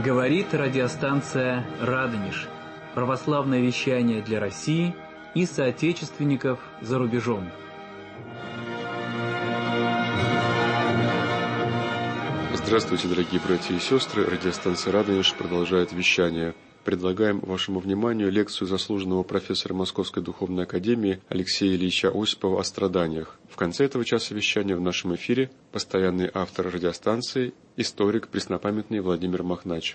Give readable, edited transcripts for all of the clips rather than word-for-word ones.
Говорит радиостанция «Радонеж». Православное вещание для России и соотечественников за рубежом. Здравствуйте, дорогие братья и сестры. Радиостанция «Радонеж» продолжает вещание. Предлагаем вашему вниманию лекцию заслуженного профессора Московской Духовной Академии Алексея Ильича Осипова о страданиях. В конце этого часа вещания в нашем эфире постоянный автор радиостанции, историк преснопамятный Владимир Махнач.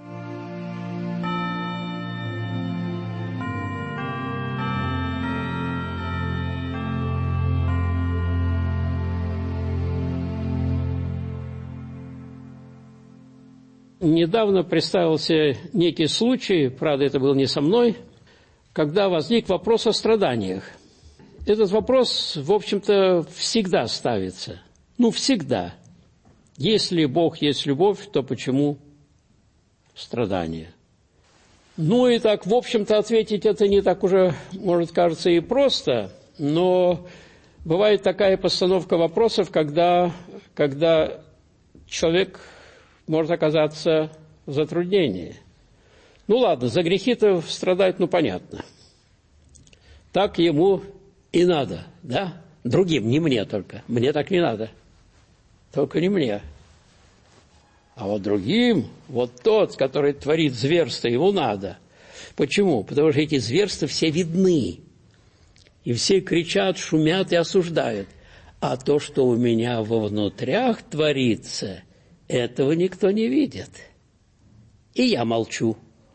Недавно представился некий случай, правда, это был не со мной, когда возник вопрос о страданиях. Этот вопрос, в общем-то, всегда ставится. Всегда. Если Бог есть любовь, то почему страдания? И так, в общем-то, ответить это не так уже, может, кажется, и просто, но бывает такая постановка вопросов, когда человек может оказаться в затруднении. Ладно, за грехи-то страдать, понятно. Так ему и надо, да? Другим, не мне только. Мне так не надо. Только не мне. А вот другим, вот тот, который творит зверство, ему надо. Почему? Потому что эти зверства все видны. И все кричат, шумят и осуждают. А то, что у меня во внутрях творится, этого никто не видит. И я молчу.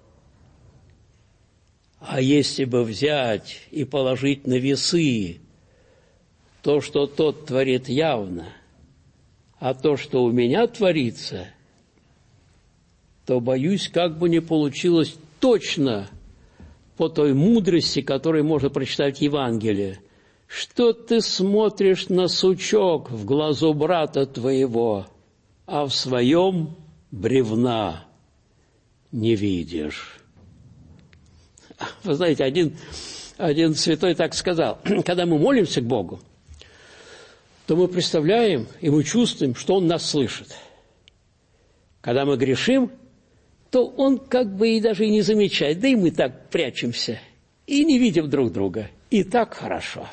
А если бы взять и положить на весы то, что тот творит явно, а то, что у меня творится, то, боюсь, как бы не получилось точно по той мудрости, которую можно прочитать в Евангелии. Что ты смотришь на сучок в глазу брата твоего, а в своем бревна не видишь. Вы знаете, один святой так сказал: когда мы молимся к Богу, то мы представляем и мы чувствуем, что Он нас слышит. Когда мы грешим, то Он как бы и даже и не замечает, да и мы так прячемся, и не видим друг друга. И так хорошо.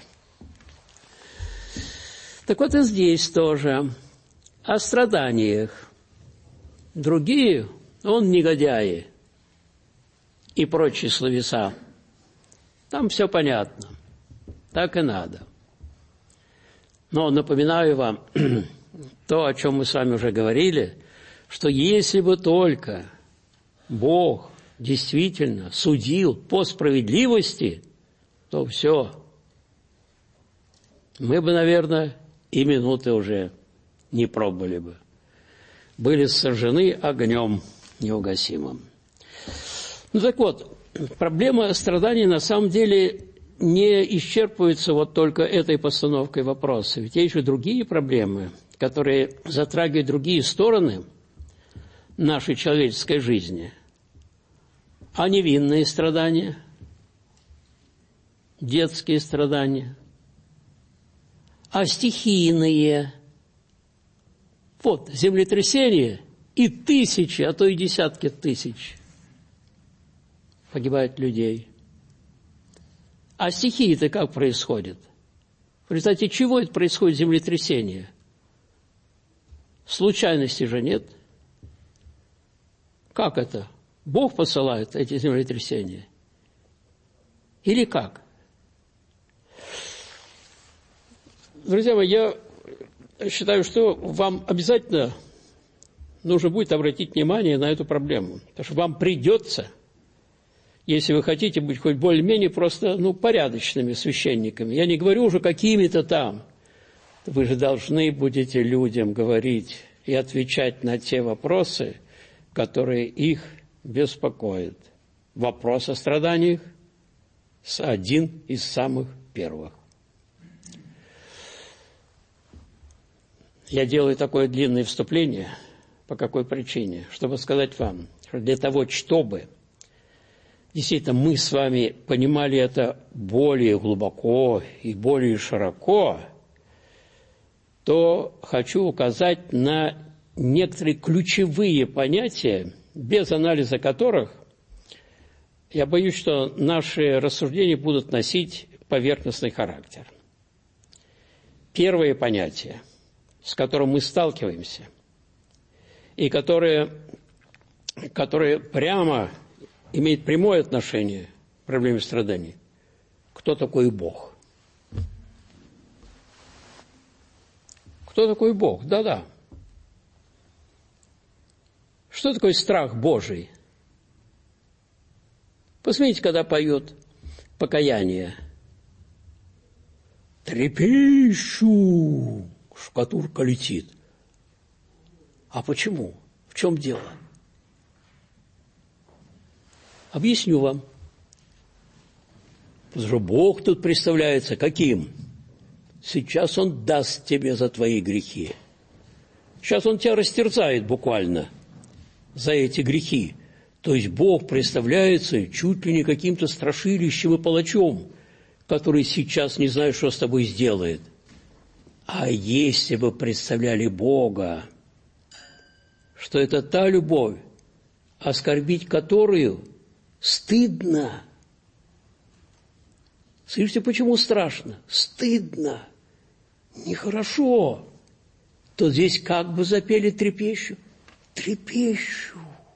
Так вот и здесь тоже о страданиях. Другие, он негодяи и прочие словеса. Там все понятно. Так и надо. Но напоминаю вам то, о чем мы с вами уже говорили, что если бы только Бог действительно судил по справедливости, то все. Мы бы, наверное, и минуты уже не пробовали бы. Были сожжены огнем неугасимым. Так вот, проблема страданий на самом деле не исчерпывается вот только этой постановкой вопроса. Ведь есть еще другие проблемы, которые затрагивают другие стороны нашей человеческой жизни. А невинные страдания, детские страдания, а стихийные. Вот, землетрясение, и тысячи, а то и десятки тысяч погибает людей. А стихии-то как происходят? В результате чего это происходит землетрясение? Случайности же нет. Как это? Бог посылает эти землетрясения? Или как? Друзья мои, я считаю, что вам обязательно нужно будет обратить внимание на эту проблему. Потому что вам придется, если вы хотите быть хоть более-менее просто, порядочными священниками. Я не говорю уже какими-то там. Вы же должны будете людям говорить и отвечать на те вопросы, которые их беспокоят. Вопрос о страданиях один из самых первых. Я делаю такое длинное вступление. По какой причине? Чтобы сказать вам, что для того, чтобы действительно мы с вами понимали это более глубоко и более широко, то хочу указать на некоторые ключевые понятия без анализа которых, я боюсь, что наши рассуждения будут носить поверхностный характер. Первое понятие, с которым мы сталкиваемся, и которое прямо имеет прямое отношение к проблеме страданий. Кто такой Бог? Кто такой Бог? Да-да. Что такое страх Божий? Посмотрите, когда поет покаяние. Трепещу, шкатулка летит. А почему? В чем дело? Объясню вам. Потому что Бог тут представляется каким? Сейчас Он даст тебе за твои грехи. Сейчас Он тебя растерзает буквально за эти грехи. То есть Бог представляется чуть ли не каким-то страшилищем и палачом, который сейчас не знает, что с тобой сделает. А если бы представляли Бога, что это та любовь, оскорбить которую стыдно. Слышите, почему страшно? Стыдно. Нехорошо. То здесь как бы запели трепещу. Трепещу.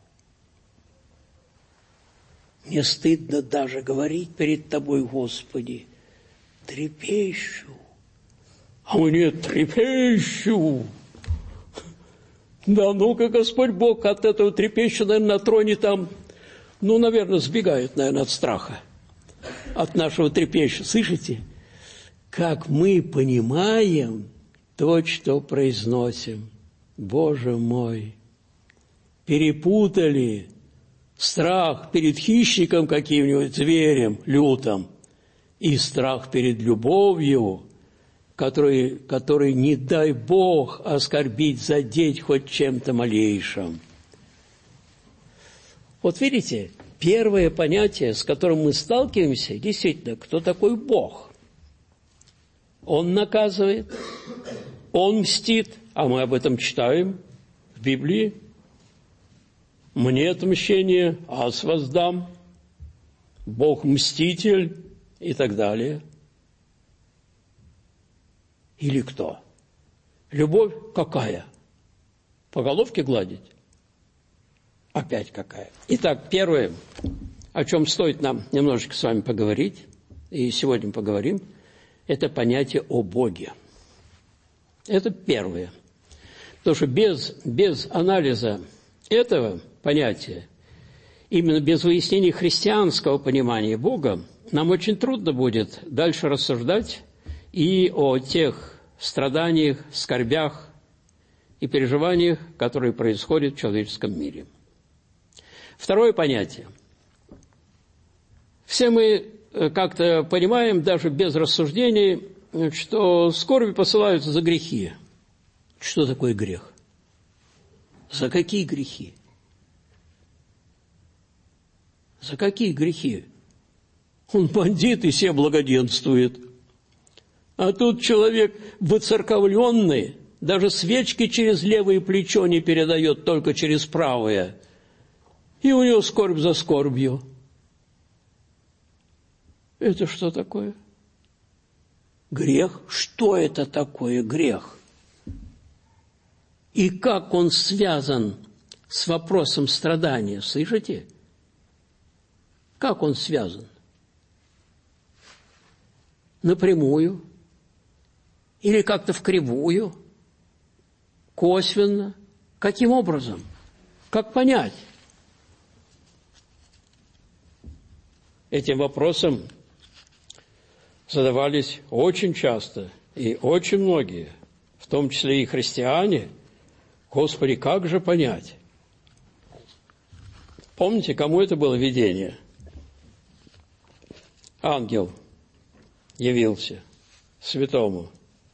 Мне стыдно даже говорить перед Тобой, Господи. Трепещу. А мне трепещу. Да ну-ка, Господь Бог от этого трепещу, наверное, на троне там, наверное, сбегает, наверное, от страха. От нашего трепеща. Слышите? Как мы понимаем то, что произносим. Боже мой! Перепутали страх перед хищником каким-нибудь, зверем лютым, и страх перед любовью, который не дай Бог оскорбить, задеть хоть чем-то малейшим. Вот видите, первое понятие, с которым мы сталкиваемся, действительно, кто такой Бог? Он наказывает, Он мстит, а мы об этом читаем в Библии. Мне отмщение, аз воздам, Бог мститель и так далее. Или кто? Любовь какая? По головке гладить? Опять какая? Итак, первое, о чем стоит нам немножечко с вами поговорить, и сегодня поговорим, это понятие о Боге. Это первое. Потому что без анализа этого понятия, именно без выяснения христианского понимания Бога, нам очень трудно будет дальше рассуждать и о тех страданиях, скорбях и переживаниях, которые происходят в человеческом мире. Второе понятие. Все мы как-то понимаем, даже без рассуждений, что скорби посылаются за грехи. Что такое грех? За какие грехи? За какие грехи? Он бандит и себе благоденствует. А тут человек выцерковленный, даже свечки через левое плечо не передает, только через правое. И у него скорбь за скорбью. Это что такое? Грех? Что это такое грех? И как он связан с вопросом страдания? Слышите? Как он связан? Напрямую? Или как-то вкривую? Косвенно? Каким образом? Как понять? Этим вопросом задавались очень часто и очень многие, в том числе и христиане. Господи, как же понять? Помните, кому это было видение? Ангел явился святому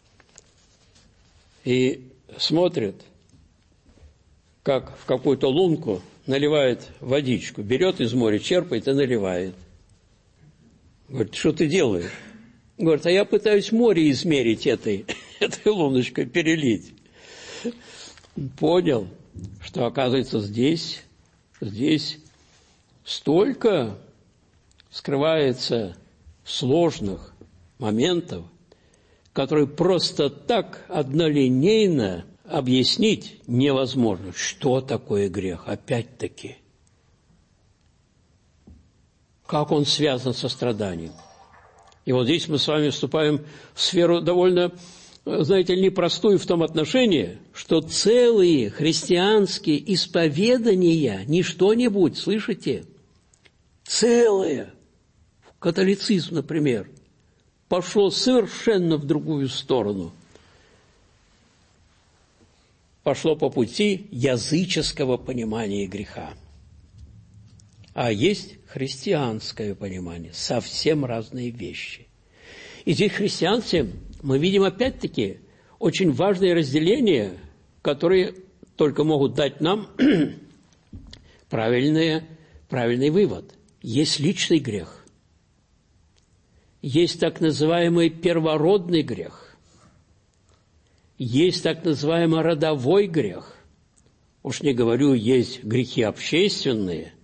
и смотрит, как в какую-то лунку наливает водичку, берет из моря, черпает и наливает. Говорит, что ты делаешь? Говорит, а я пытаюсь море измерить этой луночкой, перелить. Понял, что, оказывается, здесь Здесь столько скрывается сложных моментов, которые просто так однолинейно объяснить невозможно. Что такое грех? Опять-таки. Как он связан со страданием? И вот здесь мы с вами вступаем в сферу довольно, знаете ли, непростую в том отношении, что целые христианские исповедания, не что-нибудь, слышите? Целое. Католицизм, например, пошло совершенно в другую сторону. Пошло по пути языческого понимания греха. А есть христианское понимание, совсем разные вещи. И здесь в христианстве мы видим опять-таки очень важные разделения, которые только могут дать нам правильный вывод. Есть личный грех, есть так называемый первородный грех, есть так называемый родовой грех. Уж не говорю, есть грехи общественные,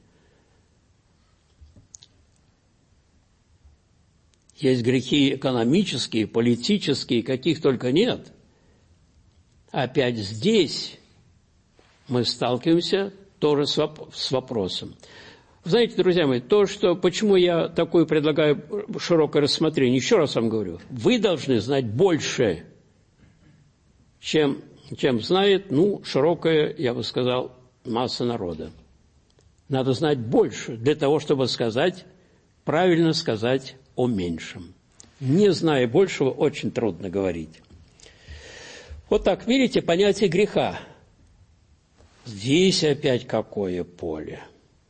есть грехи экономические, политические, каких только нет. Опять здесь мы сталкиваемся тоже с вопросом. Знаете, друзья мои, почему я такое предлагаю широкое рассмотрение, еще раз вам говорю, вы должны знать больше, чем знает, широкая, я бы сказал, масса народа. Надо знать больше для того, чтобы правильно сказать о меньшем. Не зная большего, очень трудно говорить. Вот так, видите, понятие греха. Здесь опять какое поле.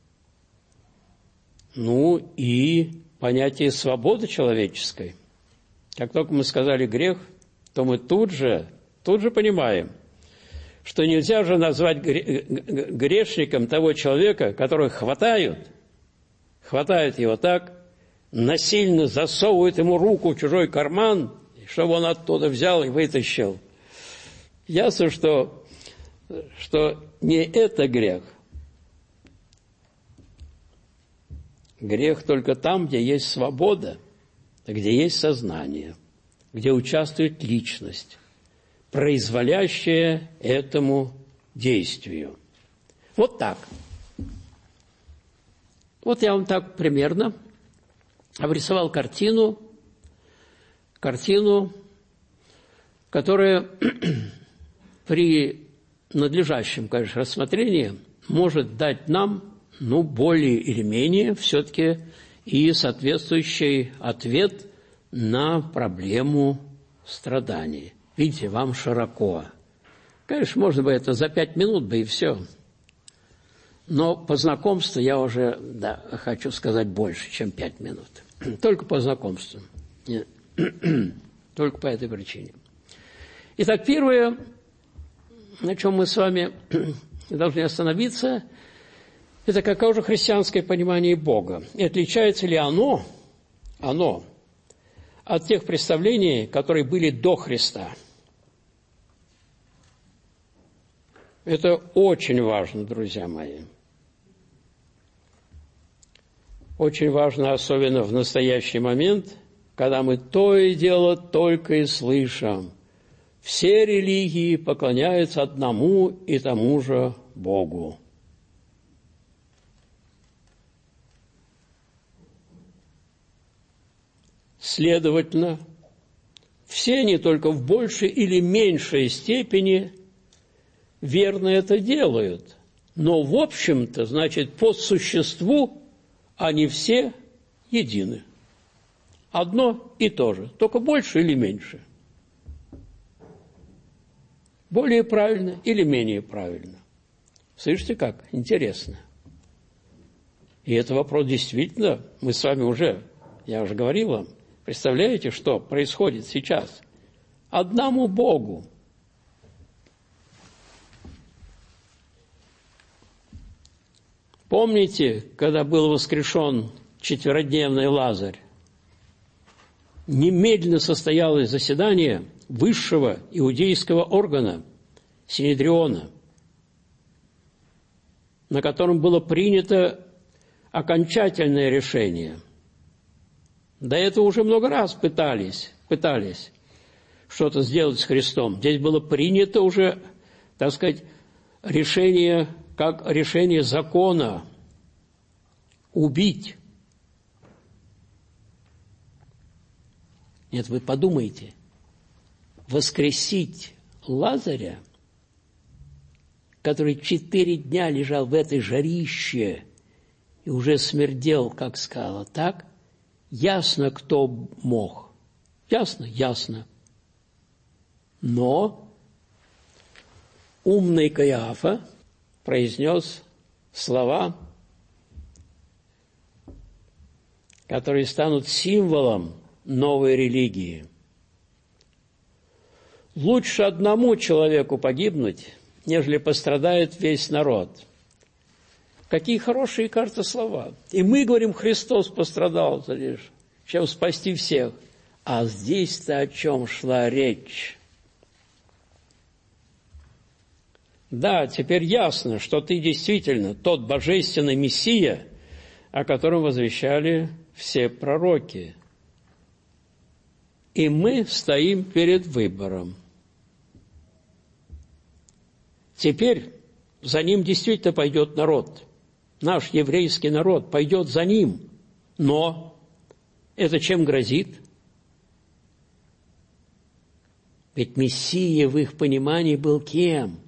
И понятие свободы человеческой. Как только мы сказали грех, то мы тут же понимаем, что нельзя же назвать грешником того человека, которого хватают его так, насильно засовывают ему руку в чужой карман, чтобы он оттуда взял и вытащил. Ясно, что не это грех. Грех только там, где есть свобода, где есть сознание, где участвует личность, произволящая этому действию. Вот так. Вот я вам так примерно обрисовал картину, которая при надлежащем, конечно, рассмотрении может дать нам, более или менее все-таки и соответствующий ответ на проблему страданий. Видите, вам широко. Конечно, можно бы это за 5 минут бы и все. Но по знакомству я уже, хочу сказать больше, чем 5 минут. Только по знакомству. Нет. Только по этой причине. Итак, первое, на чем мы с вами должны остановиться, это какое же христианское понимание Бога. И отличается ли оно от тех представлений, которые были до Христа. Это очень важно, друзья мои. Очень важно, особенно в настоящий момент, когда мы то и дело только и слышим. Все религии поклоняются одному и тому же Богу. Следовательно, все они только в большей или меньшей степени верно это делают. Но, в общем-то, значит, по существу они все едины. Одно и то же, только больше или меньше. Более правильно или менее правильно. Слышите, как? Интересно. И это вопрос действительно, мы с вами я уже говорил вам, представляете, что происходит сейчас? Одному Богу. Помните, когда был воскрешен четверодневный Лазарь? Немедленно состоялось заседание высшего иудейского органа, Синедриона. на котором было принято окончательное решение. До этого уже много раз пытались что-то сделать с Христом. Здесь было принято уже, так сказать, решение, как решение закона убить. Нет, вы подумайте, воскресить Лазаря, который 4 дня лежал в этой жарище и уже смердел, как скала, так? Ясно, кто мог. Ясно. Но умный Каиафа произнес слова, которые станут символом новой религии. Лучше одному человеку погибнуть, нежели пострадает весь народ. Какие хорошие, кажется, слова. И мы говорим, Христос пострадал лишь, чем спасти всех. А здесь-то о чем шла речь? Да, теперь ясно, что ты действительно тот божественный Мессия, о котором возвещали все пророки. И мы стоим перед выбором. Теперь за ним действительно пойдет народ. Наш еврейский народ пойдет за ним. Но это чем грозит? Ведь Мессия в их понимании был кем?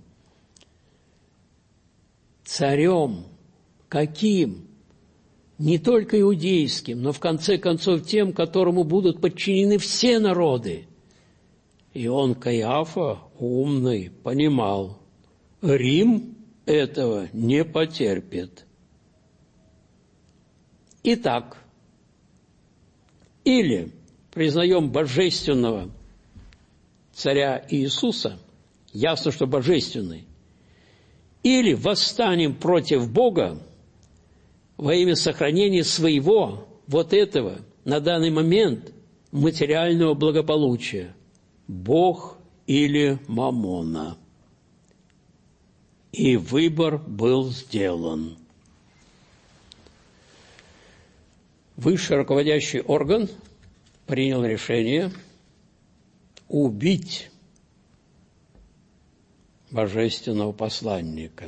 Царем. Каким? Не только иудейским, но в конце концов тем, которому будут подчинены все народы. И он, Каиафа, умный, понимал, Рим этого не потерпит. Итак, или признаем божественного царя Иисуса, ясно, что божественный, или восстанем против Бога во имя сохранения своего, вот этого, на данный момент, материального благополучия. Бог или маммона. И выбор был сделан. Высший руководящий орган принял решение убить божественного посланника.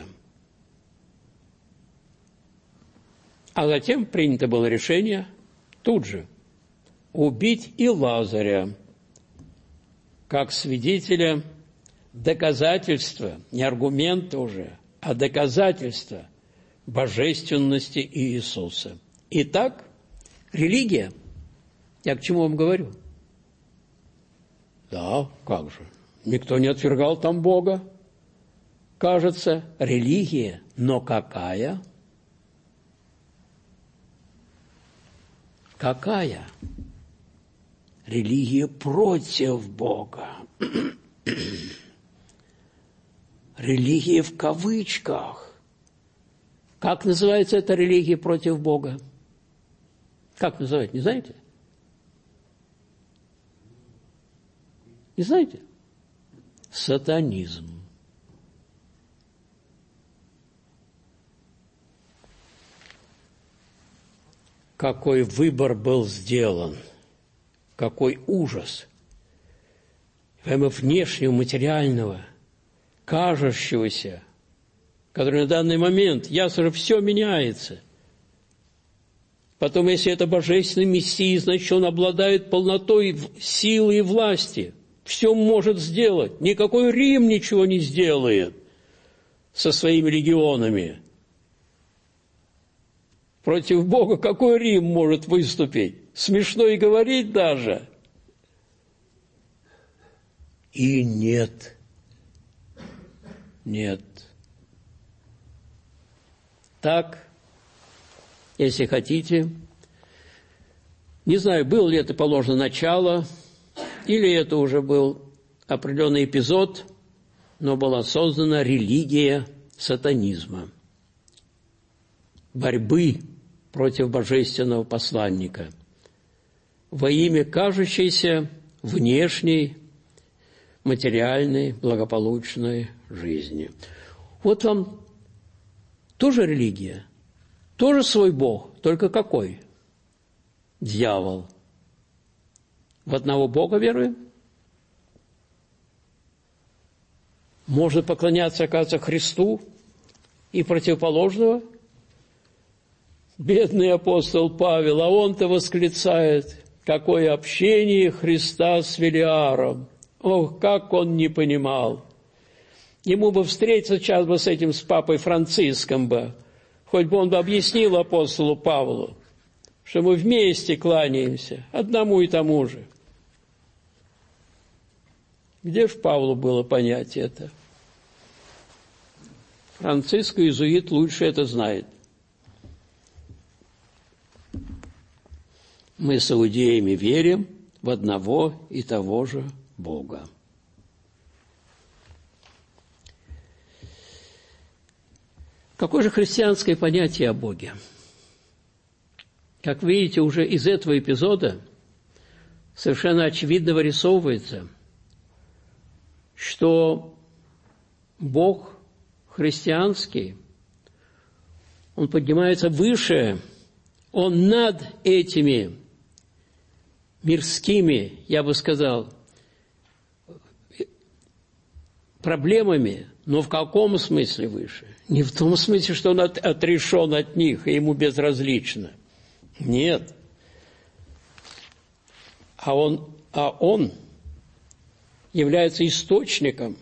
А затем принято было решение тут же убить и Лазаря, как свидетеля доказательства, не аргумента уже, а доказательства божественности Иисуса. Итак, религия, я к чему вам говорю? Да, как же, никто не отвергал там Бога. Кажется, религия, но какая? Какая? Религия против Бога. Религия в кавычках. Как называется эта религия против Бога? Как называют, не знаете? Не знаете? Сатанизм. Какой выбор был сделан, какой ужас. Помимо внешнего, материального, кажущегося, который на данный момент, ясно же, все меняется. Потом, если это божественный Мессия, значит, он обладает полнотой силы и власти. Все может сделать. Никакой Рим ничего не сделает со своими легионами. Против Бога какой Рим может выступить? Смешно и говорить даже. И нет. Так, если хотите, не знаю, было ли это положено начало, или это уже был определенный эпизод, но была создана религия сатанизма, борьбы против божественного посланника во имя кажущейся внешней, материальной, благополучной жизни. Вот вам тоже религия, тоже свой Бог, только какой? Дьявол. В одного Бога веруем? Можно поклоняться, оказывается, Христу и противоположного? Бедный апостол Павел, а он-то восклицает, какое общение Христа с Велиаром. Ох, как он не понимал. Ему бы встретиться сейчас бы с этим, с папой Франциском бы, хоть бы он бы объяснил апостолу Павлу, что мы вместе кланяемся, одному и тому же. Где ж Павлу было понять это? Франциск, иезуит, лучше это знает. Мы с иудеями верим в одного и того же Бога. Какое же христианское понятие о Боге? Как видите, уже из этого эпизода совершенно очевидно вырисовывается, что Бог христианский, Он поднимается выше, Он над этими мирскими, я бы сказал, проблемами, но в каком смысле выше? Не в том смысле, что Он отрешен от них, и Ему безразлично. Нет. А Он является источником,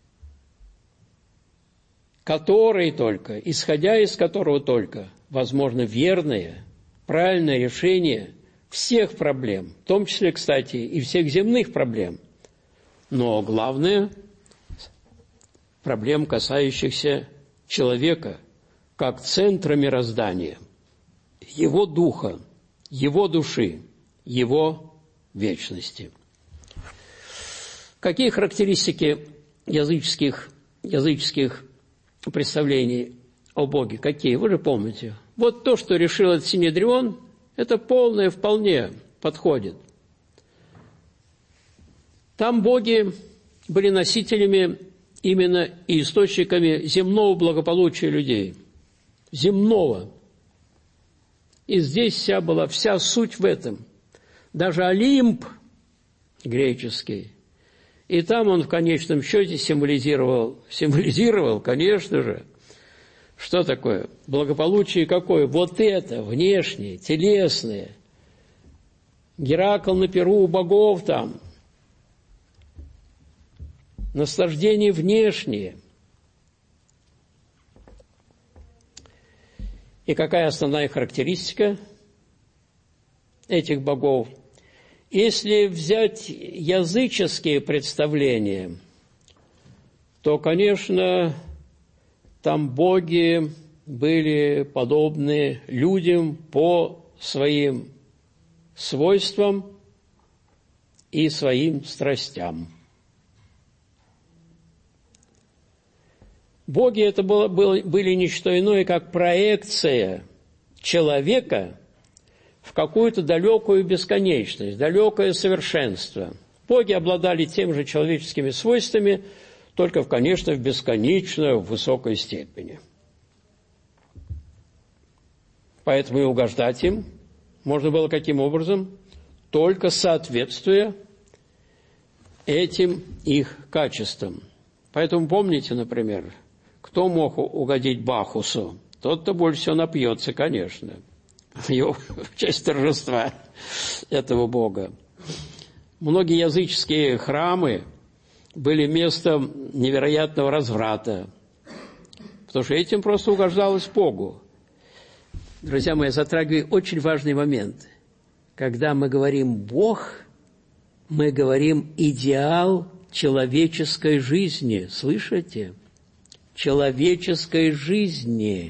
который только, исходя из которого только, возможно верное, правильное решение всех проблем, в том числе, кстати, и всех земных проблем. Но главное – проблем, касающихся человека, как центра мироздания, его духа, его души, его вечности. Какие характеристики языческих представлений о Боге? Какие? Вы же помните. Вот то, что решил этот Синедрион, это полное вполне подходит. Там боги были носителями именно и источниками земного благополучия людей. Земного. И здесь вся суть в этом. Даже Олимп греческий, и там он в конечном счете символизировал, конечно же, что такое? Благополучие какое? Вот это, внешнее, телесное. Геракл на пиру у богов там. Наслаждение внешнее. И какая основная характеристика этих богов? Если взять языческие представления, то, конечно, там боги были подобны людям по своим свойствам и своим страстям. Боги это были не что иное, как проекция человека в какую-то далекую бесконечность, далекое совершенство. Боги обладали теми же человеческими свойствами, только, конечно, в бесконечно высокой степени. Поэтому и угождать им можно было каким образом? Только соответствуя этим их качествам. Поэтому помните, например, кто мог угодить Бахусу? Тот-то больше всего напьется, конечно, в честь торжества этого бога. Многие языческие храмы были местом невероятного разврата, потому что этим просто угождалось Богу. Друзья мои, я затрагиваю очень важный момент. Когда мы говорим «Бог», мы говорим «идеал человеческой жизни». Слышите? Человеческой жизни.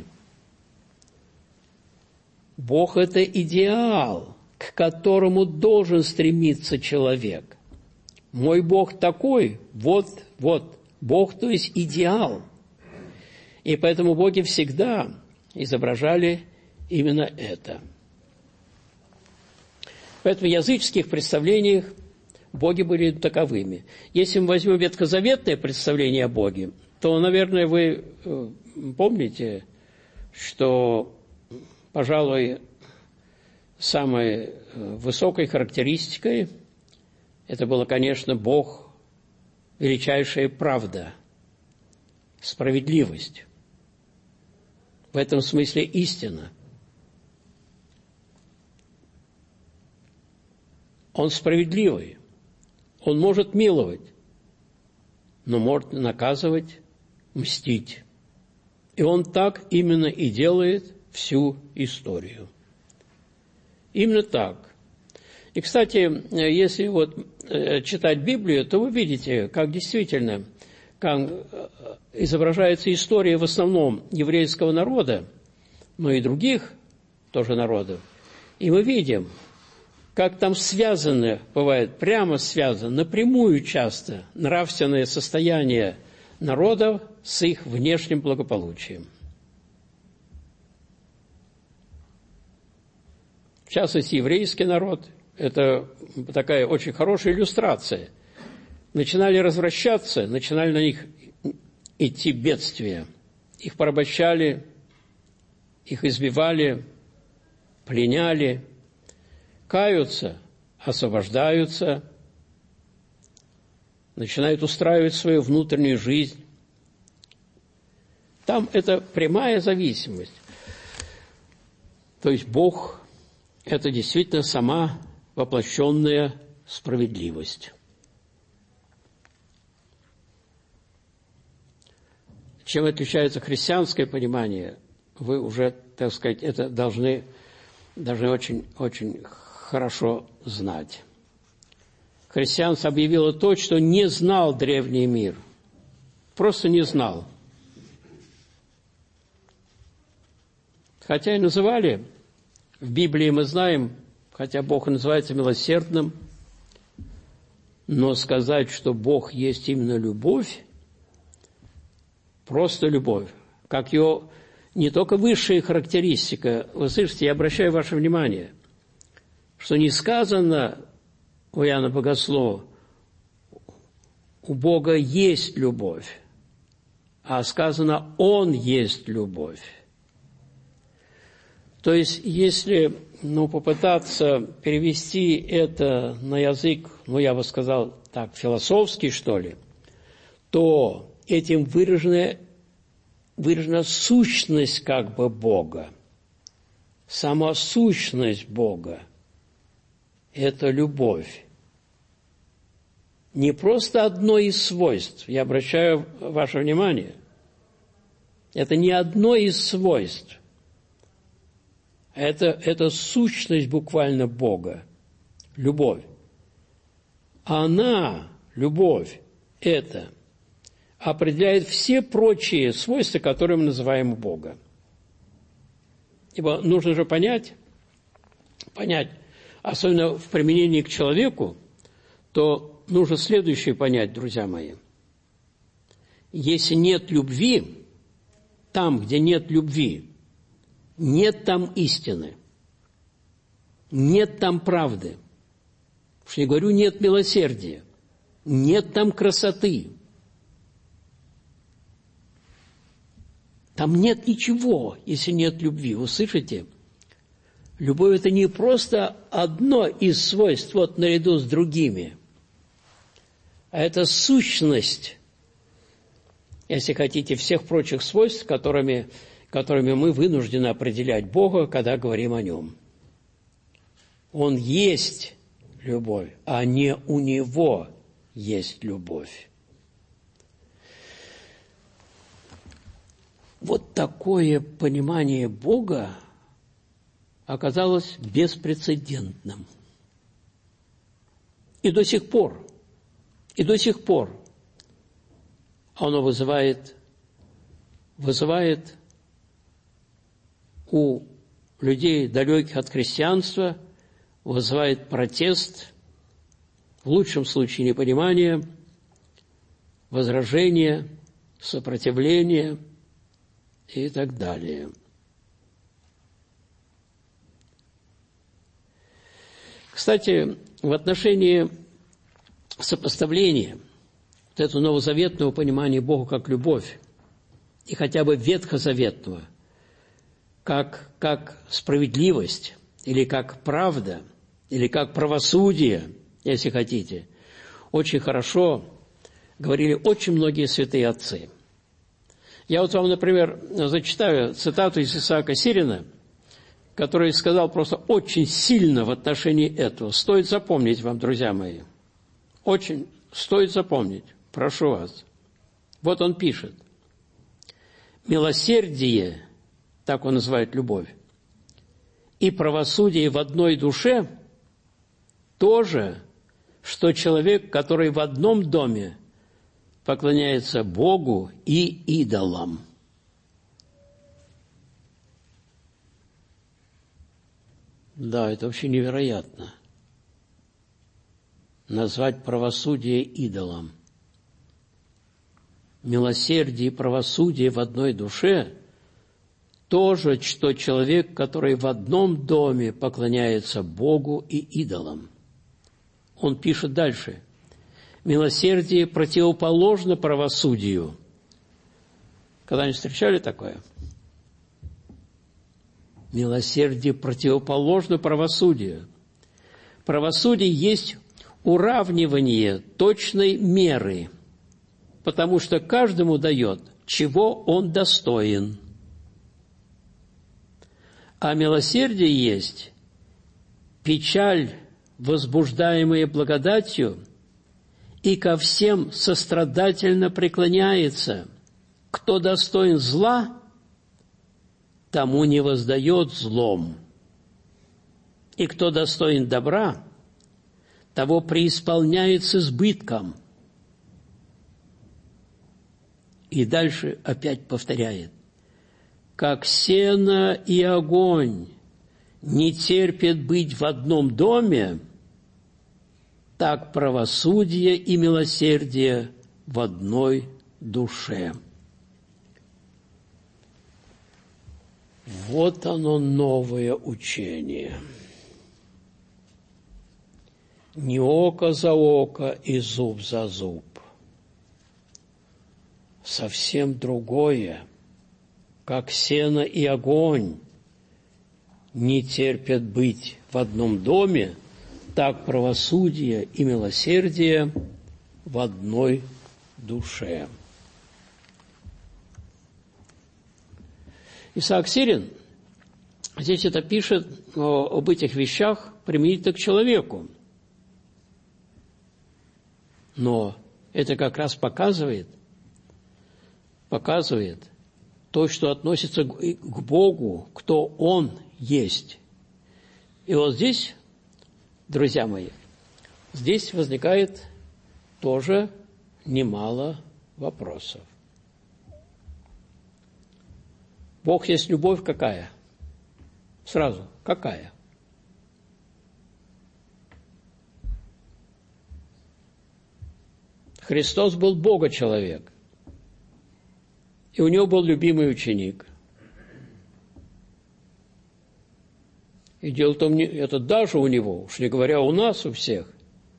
Бог – это идеал, к которому должен стремиться человек. Мой Бог такой, вот, Бог, то есть идеал. И поэтому боги всегда изображали именно это. Поэтому в языческих представлениях боги были таковыми. Если мы возьмем ветхозаветное представление о Боге, то, наверное, вы помните, что, пожалуй, самой высокой характеристикой это было, конечно, Бог, величайшая правда, справедливость. В этом смысле истина. Он справедливый, он может миловать, но может наказывать, мстить. И он так именно и делает всю историю. Именно так. И, кстати, если читать Библию, то вы видите, как действительно, как изображается история в основном еврейского народа, но и других тоже народов. И мы видим, как там связаны, бывает, прямо связано, напрямую часто, нравственное состояние народов с их внешним благополучием. В частности, еврейский народ – это такая очень хорошая иллюстрация. Начинали развращаться, начинали на них идти бедствия. Их порабощали, их избивали, пленяли, каются, освобождаются, начинают устраивать свою внутреннюю жизнь. Там это прямая зависимость. То есть Бог – это действительно сама воплощенная справедливость. Чем отличается христианское понимание, вы уже, так сказать, это должны очень, очень хорошо знать. Христианство объявило то, что не знал древний мир. Просто не знал. Хотя и называли, в Библии мы знаем, хотя Бог называется милосердным, но сказать, что Бог есть именно любовь, просто любовь, как ее не только высшая характеристика. Вы слышите, я обращаю ваше внимание, что не сказано у Иоанна Богослова, у Бога есть любовь, а сказано, Он есть любовь. То есть, если попытаться перевести это на язык, я бы сказал так, философский, что ли, то этим выражена сущность как бы Бога. Сама сущность Бога – это любовь. Не просто одно из свойств, я обращаю ваше внимание, это не одно из свойств, это сущность буквально Бога, любовь. Она, любовь, это определяет все прочие свойства, которые мы называем Бога. Ибо нужно же понять, особенно в применении к человеку, то нужно следующее понять, друзья мои. Если нет любви, там, где нет любви, нет там истины, нет там правды. Уж не говорю, нет милосердия, нет там красоты. Там нет ничего, если нет любви. Вы слышите? Любовь – это не просто одно из свойств, наряду с другими, а это сущность, если хотите, всех прочих свойств, которыми мы вынуждены определять Бога, когда говорим о Нем. Он есть любовь, а не у Него есть любовь. Вот такое понимание Бога оказалось беспрецедентным. И до сих пор оно вызывает у людей, далеких от христианства, вызывает протест, в лучшем случае непонимание, возражение, сопротивление и так далее. Кстати, в отношении сопоставления этого новозаветного понимания Бога как любовь и хотя бы ветхозаветного, как справедливость, или как правда, или как правосудие, если хотите, очень хорошо говорили очень многие святые отцы. Я вот вам, например, зачитаю цитату из Исаака Сирина, который сказал просто очень сильно в отношении этого. Стоит запомнить вам, друзья мои. Очень стоит запомнить. Прошу вас. Вот он пишет. «Милосердие, так он называет любовь, и правосудие в одной душе то же, что человек, который в одном доме поклоняется Богу и идолам». Да, это вообще невероятно. Назвать правосудие идолом. Милосердие и правосудие в одной душе то же, что человек, который в одном доме поклоняется Богу и идолам. Он пишет дальше. Милосердие противоположно правосудию. Когда-нибудь встречали такое? Милосердие противоположно правосудию. Правосудие есть уравнивание точной меры, потому что каждому дает, чего он достоин. А милосердие есть печаль, возбуждаемая благодатью, и ко всем сострадательно преклоняется. Кто достоин зла, тому не воздает злом. И кто достоин добра, того преисполняет с избытком. И дальше опять повторяет. Как сено и огонь не терпят быть в одном доме, так правосудие и милосердие в одной душе. Вот оно, новое учение. Не око за око и зуб за зуб. Совсем другое. Как сено и огонь не терпят быть в одном доме, так правосудие и милосердие в одной душе. Исаак Сирин здесь это пишет об этих вещах применительно к человеку. Но это как раз показывает то, что относится к Богу, кто Он есть. И вот здесь, друзья мои, здесь возникает тоже немало вопросов. Бог есть любовь какая? Сразу, какая? Христос был Бога-человек. И у него был любимый ученик. И дело в том, это даже у него, уж не говоря у нас, у всех.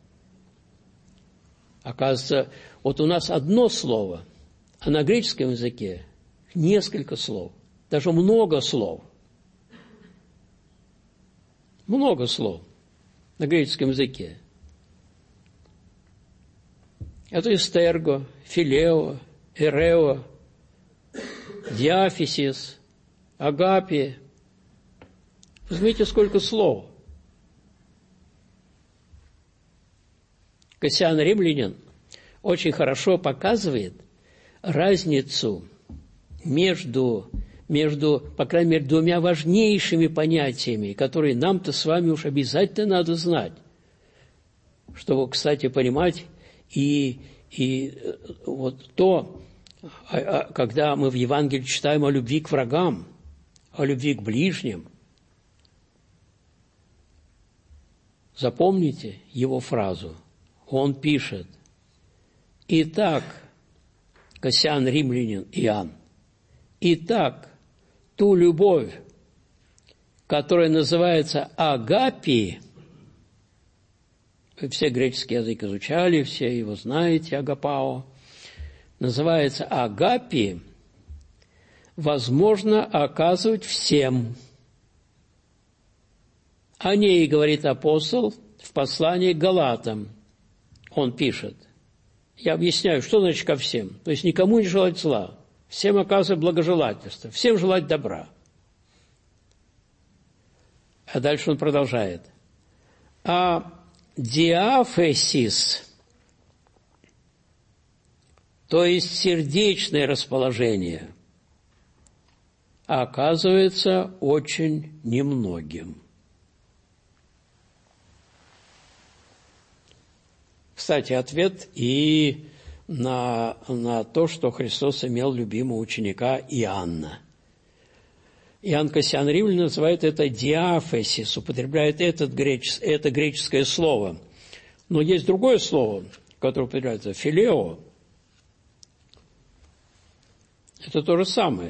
Оказывается, вот у нас одно слово, а на греческом языке несколько слов, даже много слов. Много слов на греческом языке. Это эстерго, филео, эрео, диафисис, агапи. Возьмите, сколько слов. Кассиан Римлянин очень хорошо показывает разницу между, по крайней мере, двумя важнейшими понятиями, которые нам-то с вами уж обязательно надо знать, чтобы, кстати, понимать и вот то, когда мы в Евангелии читаем о любви к врагам, о любви к ближним. Запомните его фразу. Он пишет: «Итак, Кассиан Римлянин Иоанн, итак, ту любовь, которая называется агапи». Вы все греческий язык изучали, все его знаете, агапао. Называется агапи, возможно оказывать всем. О ней говорит апостол в послании к Галатам. Он пишет, я объясняю, что значит ко всем. То есть никому не желать зла, всем оказывать благожелательство, всем желать добра. А дальше он продолжает. А диафесис, то есть сердечное расположение, оказывается очень немногим. Кстати, ответ и на то, что Христос имел любимого ученика Иоанна. Иоанн Кассиан Римлян называет это диафесис, употребляет это греческое слово. Но есть другое слово, которое употребляется, филео. Это то же самое.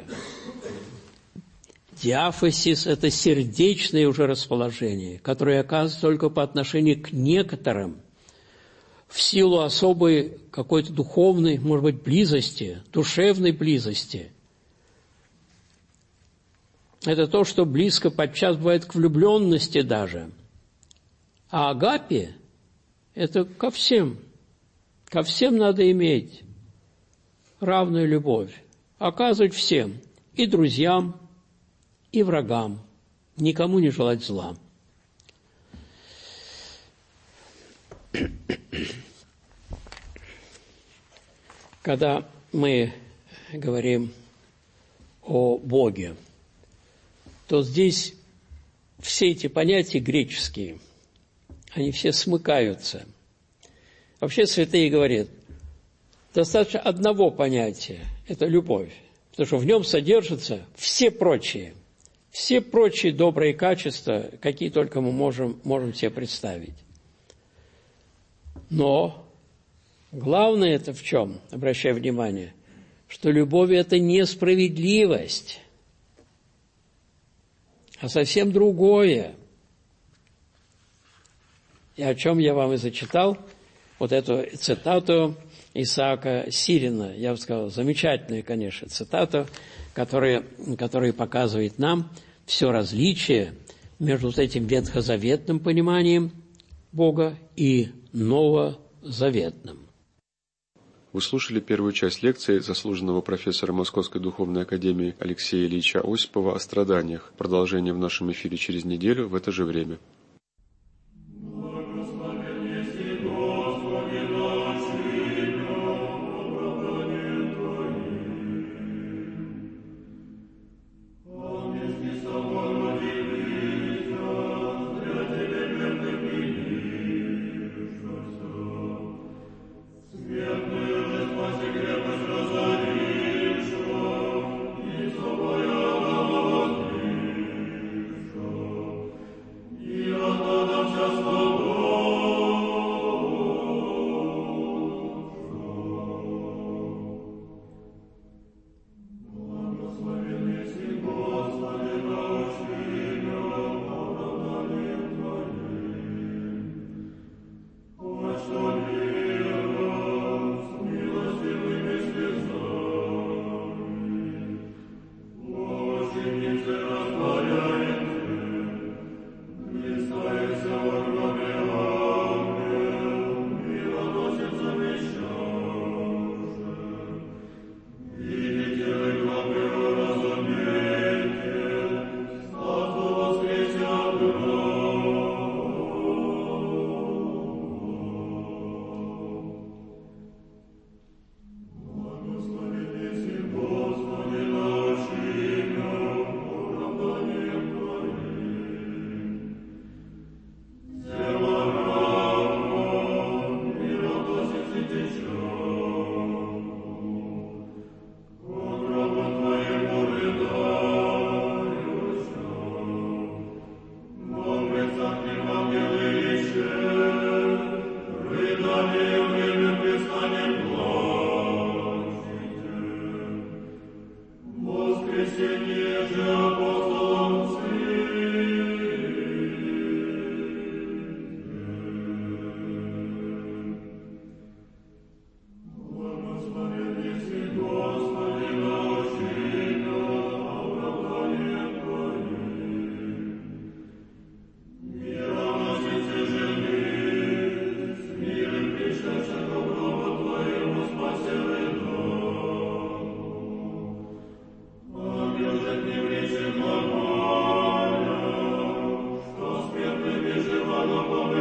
Диафесис – это сердечное уже расположение, которое оказывается только по отношению к некоторым, в силу особой какой-то духовной, может быть, близости, душевной близости. Это то, что близко подчас бывает к влюбленности даже. А агапе – это ко всем. Ко всем надо иметь равную любовь. Оказывать всем, и друзьям, и врагам. Никому не желать зла. Когда мы говорим о Боге, то здесь все эти понятия греческие, они все смыкаются. Вообще святые говорят, достаточно одного понятия – это любовь, потому что в нем содержатся все прочие добрые качества, какие только мы можем себе представить. Но главное это в чем, обращаю внимание, что любовь – это не справедливость, а совсем другое. И о чем я вам и зачитал, вот эту цитату Исаака Сирина, я бы сказал, замечательную, конечно, цитату, которая показывает нам все различие между вот этим ветхозаветным пониманием Бога и новозаветным. Вы слушали первую часть лекции заслуженного профессора Московской духовной академии Алексея Ильича Осипова о страданиях. Продолжение в нашем эфире через неделю в это же время. Yeah.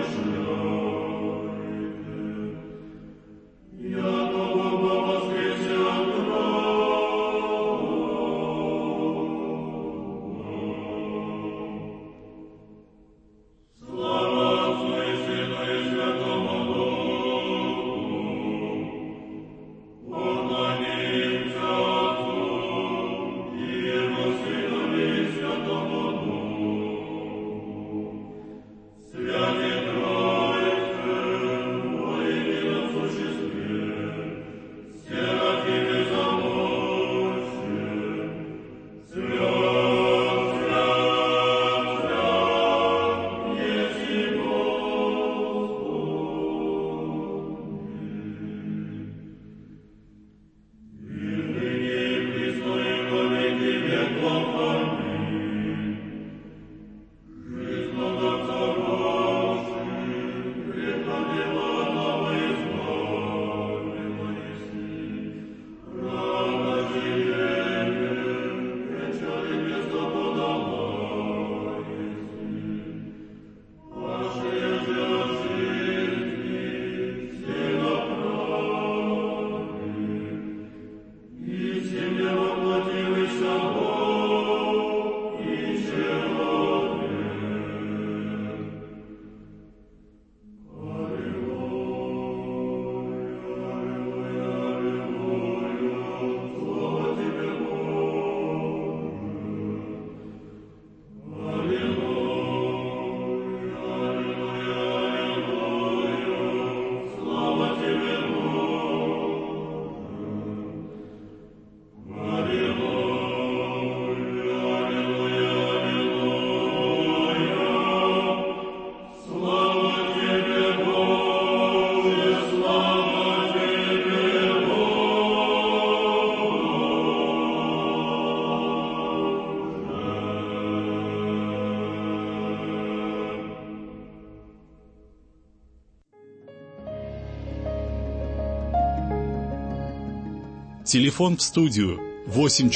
Телефон в студию 8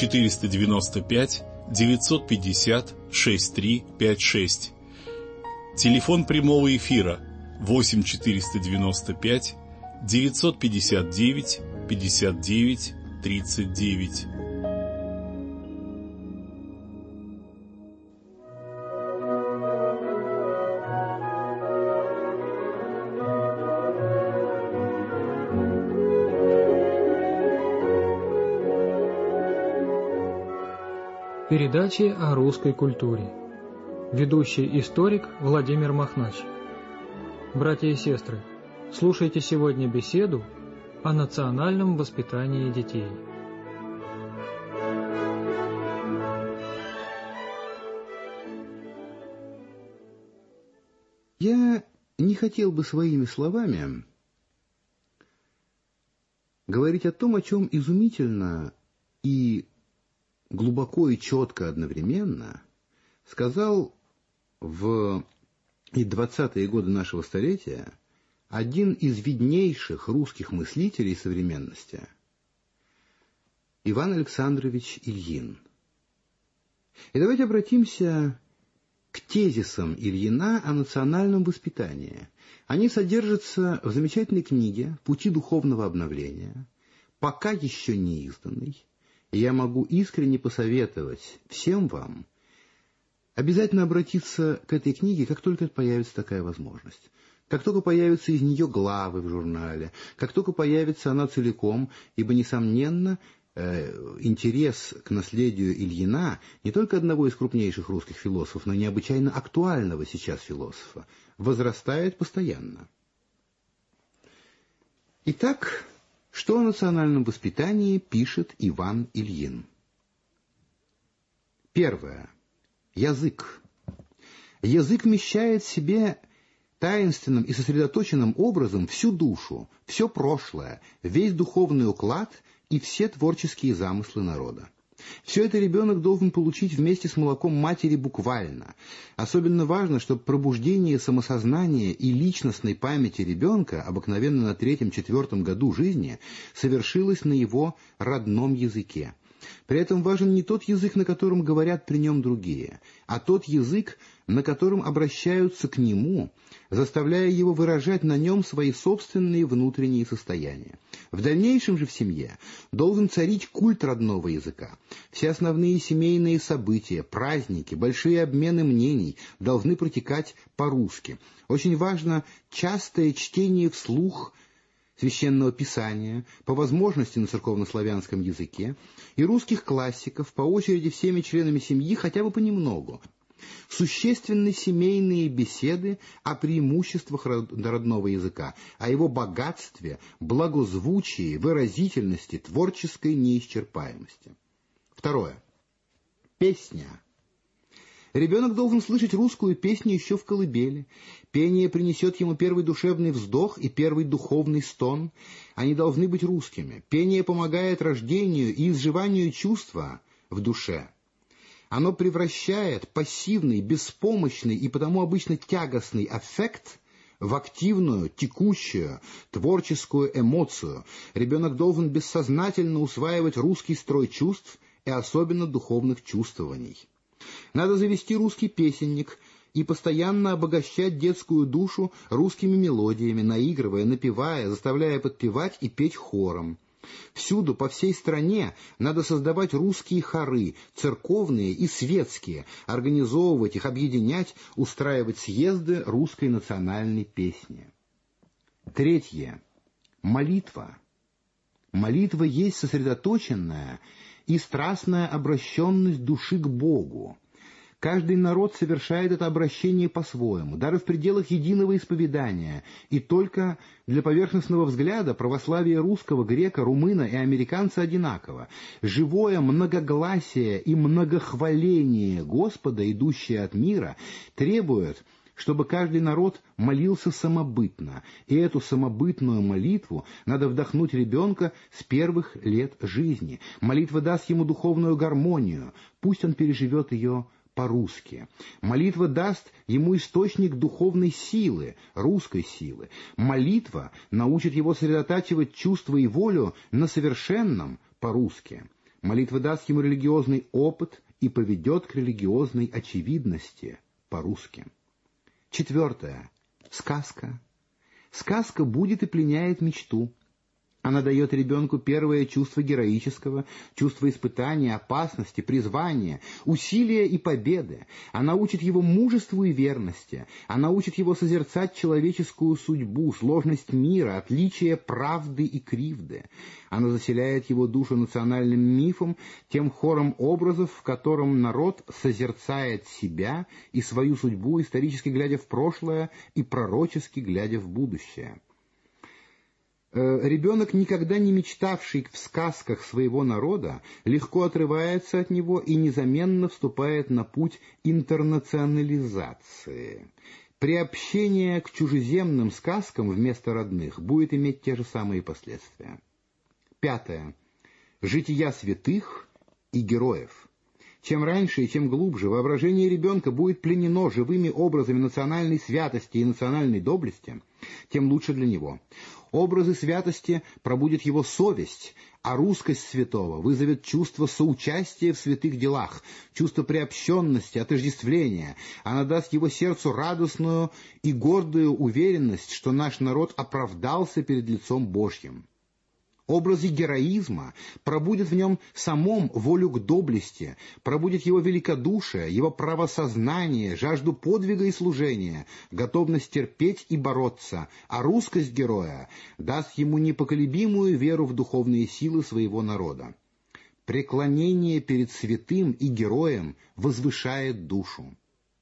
495 950 6356. Телефон прямого эфира 8 495 959 59 39. Передачи о русской культуре. Ведущий историк Владимир Махнач. Братья и сестры, слушайте сегодня беседу о национальном воспитании детей. Я не хотел бы своими словами говорить о том, о чем изумительно и глубоко и четко одновременно сказал в 20-е годы нашего столетия один из виднейших русских мыслителей современности Иван Александрович Ильин. И давайте обратимся к тезисам Ильина о национальном воспитании. Они содержатся в замечательной книге «Пути духовного обновления», пока еще не изданной. И я могу искренне посоветовать всем вам обязательно обратиться к этой книге, как только появится такая возможность. Как только появятся из нее главы в журнале, как только появится она целиком, ибо, несомненно, интерес к наследию Ильина, не только одного из крупнейших русских философов, но необычайно актуального сейчас философа, возрастает постоянно. Итак, что о национальном воспитании пишет Иван Ильин? Первое. Язык. Язык вмещает в себе таинственным и сосредоточенным образом всю душу, все прошлое, весь духовный уклад и все творческие замыслы народа. Все это ребенок должен получить вместе с молоком матери буквально. Особенно важно, чтобы пробуждение самосознания и личностной памяти ребенка, обыкновенно на 3-4 году жизни, совершилось на его родном языке. При этом важен не тот язык, на котором говорят при нем другие, а тот язык, на котором обращаются к нему, заставляя его выражать на нем свои собственные внутренние состояния. В дальнейшем же в семье должен царить культ родного языка. Все основные семейные события, праздники, большие обмены мнений должны протекать по-русски. Очень важно частое чтение вслух Священного Писания, по возможности на церковнославянском языке, и русских классиков, по очереди всеми членами семьи, хотя бы понемногу. Существенны семейные беседы о преимуществах родного языка, о его богатстве, благозвучии, выразительности, творческой неисчерпаемости. Второе. Песня. Ребенок должен слышать русскую песню еще в колыбели. Пение принесет ему первый душевный вздох и первый духовный стон. Они должны быть русскими. Пение помогает рождению и изживанию чувства в душе. Оно превращает пассивный, беспомощный и потому обычно тягостный аффект в активную, текущую, творческую эмоцию. Ребенок должен бессознательно усваивать русский строй чувств и особенно духовных чувствований. Надо завести русский песенник и постоянно обогащать детскую душу русскими мелодиями, наигрывая, напевая, заставляя подпевать и петь хором. Всюду, по всей стране, надо создавать русские хоры, церковные и светские, организовывать их, объединять, устраивать съезды русской национальной песни. Третье. Молитва. Молитва есть сосредоточенная и страстная обращенность души к Богу. Каждый народ совершает это обращение по-своему, даже в пределах единого исповедания, и только для поверхностного взгляда православие русского, грека, румына и американца одинаково. Живое многогласие и многохваление Господа, идущее от мира, требует, чтобы каждый народ молился самобытно, и эту самобытную молитву надо вдохнуть ребенка с первых лет жизни. Молитва даст ему духовную гармонию, пусть он переживет ее по-русски. Молитва даст ему источник духовной силы, русской силы. Молитва научит его сосредотачивать чувства и волю на совершенном по-русски. Молитва даст ему религиозный опыт и поведет к религиозной очевидности по-русски. Четвертое. Сказка. Сказка будет и пленяет мечту. Она дает ребенку первое чувство героического, чувство испытания, опасности, призвания, усилия и победы. Она учит его мужеству и верности. Она учит его созерцать человеческую судьбу, сложность мира, отличие правды и кривды. Она заселяет его душу национальным мифом, тем хором образов, в котором народ созерцает себя и свою судьбу, исторически глядя в прошлое и пророчески глядя в будущее. Ребенок, никогда не мечтавший в сказках своего народа, легко отрывается от него и незаменно вступает на путь интернационализации. Приобщение к чужеземным сказкам вместо родных будет иметь те же самые последствия. Пятое. Жития святых и героев. Чем раньше и чем глубже воображение ребенка будет пленено живыми образами национальной святости и национальной доблести, тем лучше для него. Образы святости пробудят его совесть, а русскость святого вызовет чувство соучастия в святых делах, чувство приобщенности, отождествления. Она даст его сердцу радостную и гордую уверенность, что наш народ оправдался перед лицом Божьим. Образы героизма пробудят в нем самом волю к доблести, пробудят его великодушие, его правосознание, жажду подвига и служения, готовность терпеть и бороться, а русскость героя даст ему непоколебимую веру в духовные силы своего народа. Преклонение перед святым и героем возвышает душу.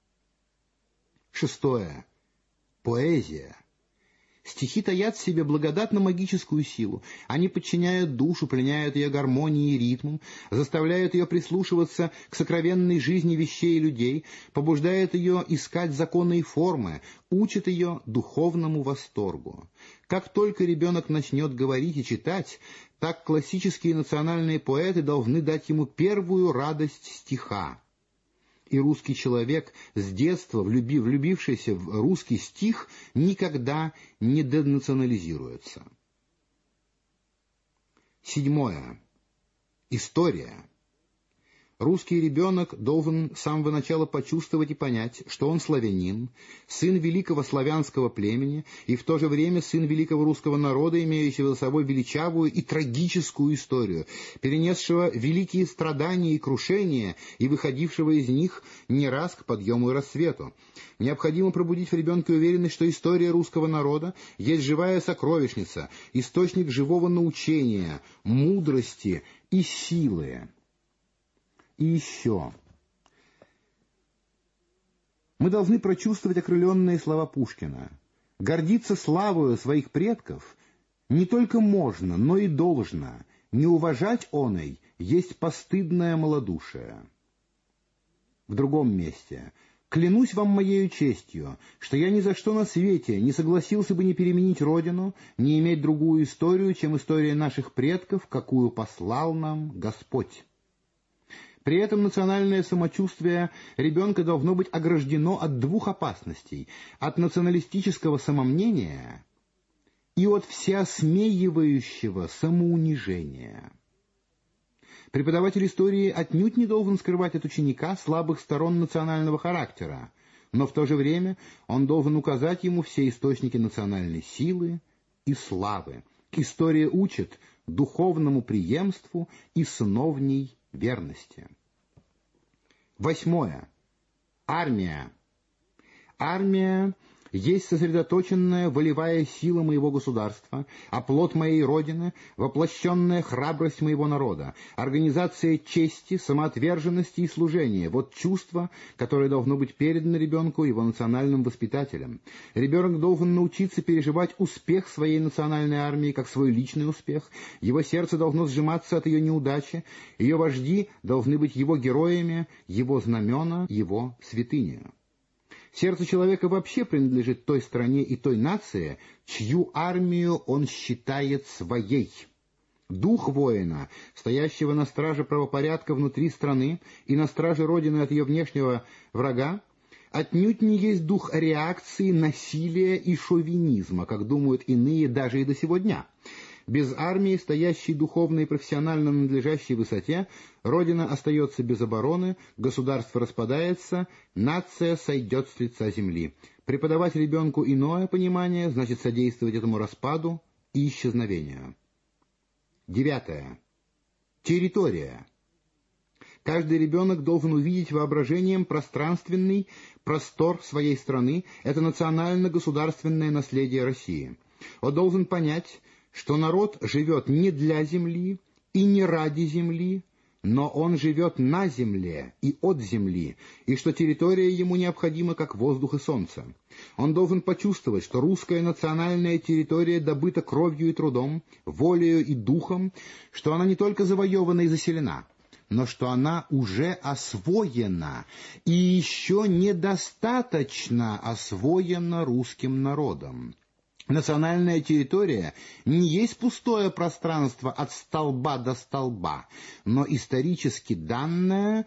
Шестое. Поэзия. Стихи таят в себе благодатно-магическую силу. Они подчиняют душу, пленяют ее гармонией и ритмом, заставляют ее прислушиваться к сокровенной жизни вещей и людей, побуждают ее искать законы и формы, учат ее духовному восторгу. Как только ребенок начнет говорить и читать, так классические национальные поэты должны дать ему первую радость стиха. И русский человек, с детства влюбившийся в русский стих, никогда не денационализируется. Седьмое. История. Русский ребенок должен с самого начала почувствовать и понять, что он славянин, сын великого славянского племени и в то же время сын великого русского народа, имеющего за собой величавую и трагическую историю, перенесшего великие страдания и крушения и выходившего из них не раз к подъему и расцвету. Необходимо пробудить в ребенке уверенность, что история русского народа есть живая сокровищница, источник живого научения, мудрости и силы. И еще. Мы должны прочувствовать окрыленные слова Пушкина. Гордиться славою своих предков не только можно, но и должно. Не уважать оной есть постыдное малодушие. В другом месте. Клянусь вам моею честью, что я ни за что на свете не согласился бы не переменить родину, не иметь другую историю, чем история наших предков, какую послал нам Господь. При этом национальное самочувствие ребенка должно быть ограждено от двух опасностей – от националистического самомнения и от всеосмеивающего самоунижения. Преподаватель истории отнюдь не должен скрывать от ученика слабых сторон национального характера, но в то же время он должен указать ему все источники национальной силы и славы. История учит духовному преемству и сыновней верности. 8. Армия. Армия есть сосредоточенная волевая сила моего государства, оплот моей родины, воплощенная храбрость моего народа, организация чести, самоотверженности и служения. Вот чувство, которое должно быть передано ребенку его национальным воспитателям. Ребенок должен научиться переживать успех своей национальной армии как свой личный успех. Его сердце должно сжиматься от ее неудачи. Ее вожди должны быть его героями, его знамена, его святыня. Сердце человека вообще принадлежит той стране и той нации, чью армию он считает своей. Дух воина, стоящего на страже правопорядка внутри страны и на страже Родины от ее внешнего врага, отнюдь не есть дух реакции, насилия и шовинизма, как думают иные даже и до сего дня. Без армии, стоящей духовно и профессионально на надлежащей высоте, Родина остается без обороны, государство распадается, нация сойдет с лица земли. Преподавать ребенку иное понимание значит содействовать этому распаду и исчезновению. 9. Территория. Каждый ребенок должен увидеть воображением пространственный простор своей страны, это национально-государственное наследие России. Он должен понять, что народ живет не для земли и не ради земли, но он живет на земле и от земли, и что территория ему необходима, как воздух и солнце. Он должен почувствовать, что русская национальная территория добыта кровью и трудом, волею и духом, что она не только завоевана и заселена, но что она уже освоена и еще недостаточно освоена русским народом. Национальная территория не есть пустое пространство от столба до столба, но исторически данное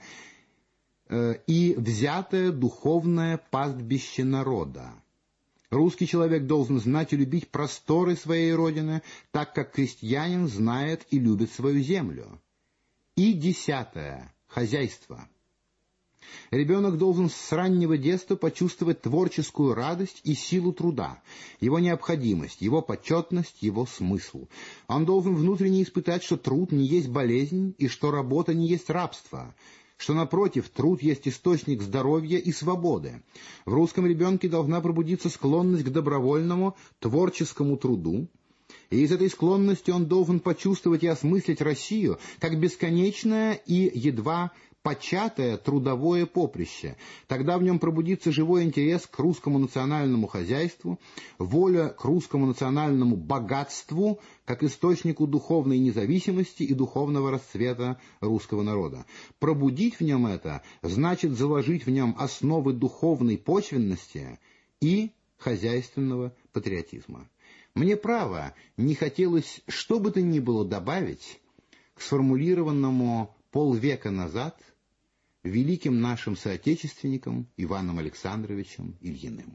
и взятое духовное пастбище народа. Русский человек должен знать и любить просторы своей родины, так как крестьянин знает и любит свою землю. И 10. Хозяйство. Ребенок должен с раннего детства почувствовать творческую радость и силу труда, его необходимость, его почетность, его смысл. Он должен внутренне испытать, что труд не есть болезнь и что работа не есть рабство, что, напротив, труд есть источник здоровья и свободы. В русском ребенке должна пробудиться склонность к добровольному, творческому труду, и из этой склонности он должен почувствовать и осмыслить Россию как бесконечное и едва початое трудовое поприще. Тогда в нем пробудится живой интерес к русскому национальному хозяйству, воля к русскому национальному богатству, как источнику духовной независимости и духовного расцвета русского народа. Пробудить в нем это значит заложить в нем основы духовной почвенности и хозяйственного патриотизма. Мне, право, не хотелось что бы то ни было добавить к сформулированному полвека назад великим нашим соотечественником Иваном Александровичем Ильиным.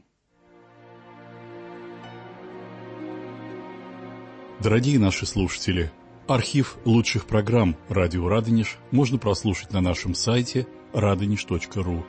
Дорогие наши слушатели, Архив лучших программ «Радио Радонеж» можно прослушать на нашем сайте radonish.ru.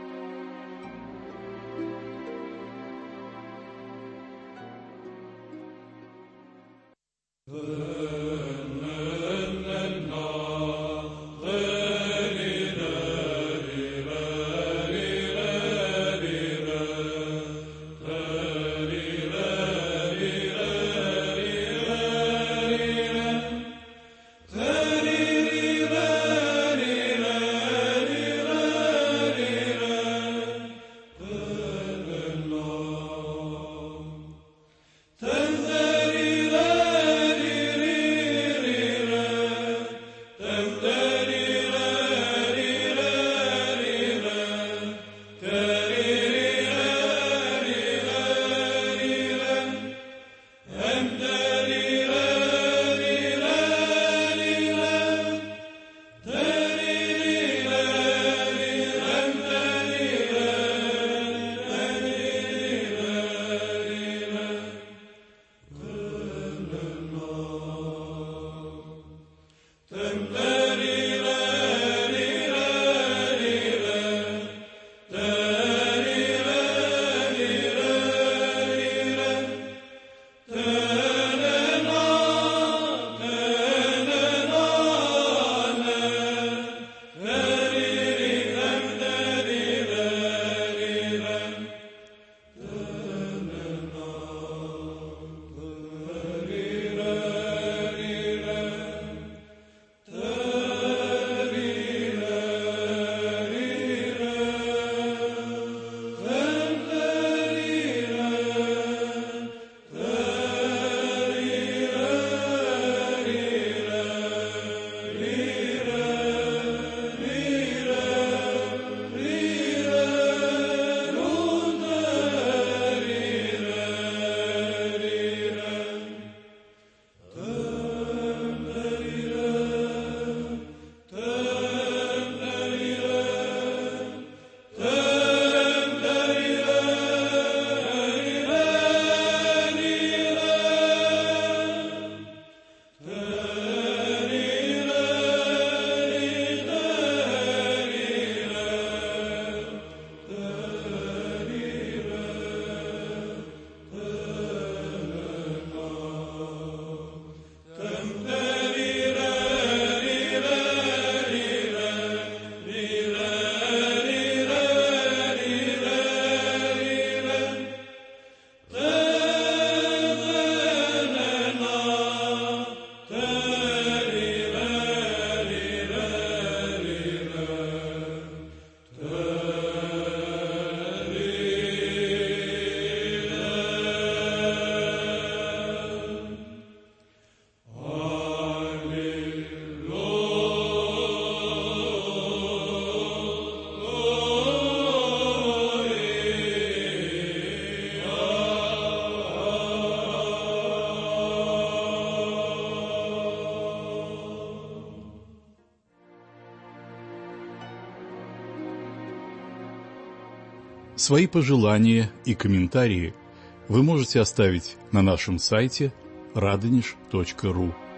Свои пожелания и комментарии вы можете оставить на нашем сайте radonish.ru.